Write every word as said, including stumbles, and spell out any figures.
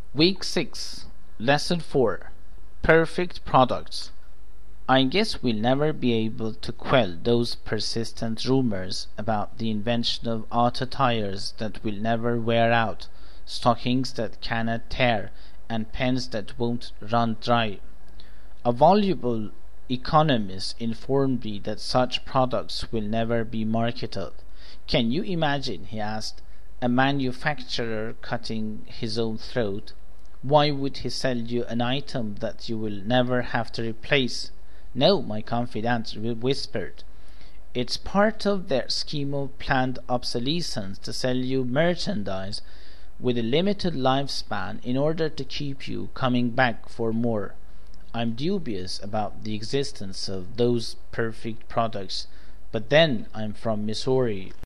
Week six, Lesson four, Perfect Products. I guess we'll never be able to quell those persistent rumors about the invention of auto tires that will never wear out, stockings that cannot tear, and pens that won't run dry. A voluble economist informed me that such products will never be marketed. Can you imagine, he asked, a manufacturer cutting his own throat? Why would he sell you an item that you will never have to replace? No, my confidant whispered. It's part of their scheme of planned obsolescence to sell you merchandise with a limited lifespan in order to keep you coming back for more. I'm dubious about the existence of those perfect products, but then I'm from Missouri.